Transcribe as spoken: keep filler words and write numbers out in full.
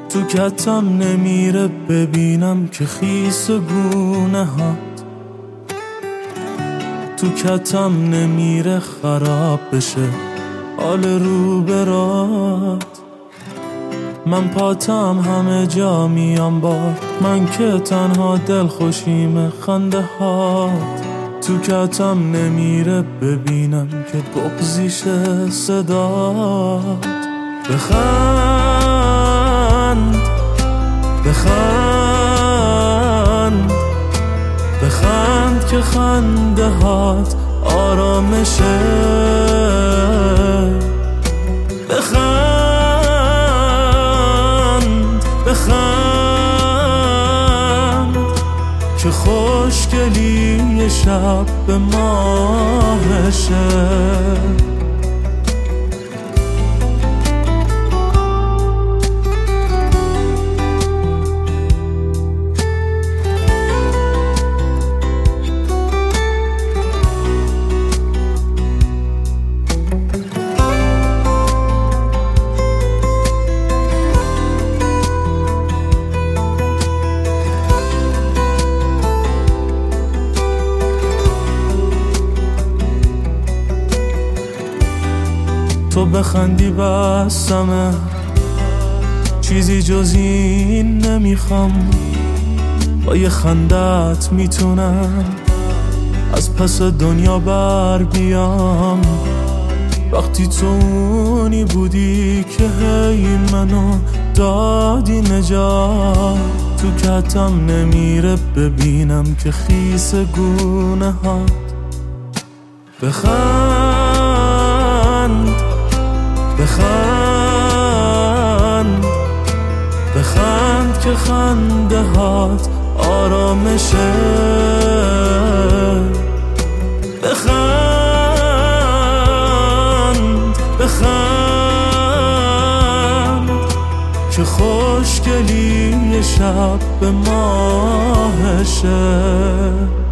تو کتم نمیره ببینم که خیس گونه ها، تو کتم نمیره خراب بشه حال رو برات. من پاتم همه جا میام با من که تنها دل خوشیم خنده هات. تو کتم نمیره ببینم که بغضیشه صدات. بخند بخند بخند که خنده هات آرامشه. بخند بخند که خوشگلی شب به ماهشه. تو بخندی بسمه، چیزی جز این نمیخوام. با یه خندت میتونم از پس دنیا بر بیام. وقتی تو اونی بودی که هی منو دادی نجات. تو کتم نمیره ببینم که خیس گونه ها. بخند بخند بخند که خنده هات آرامشه. بخند بخند که خوشگلی شب به ماهشه.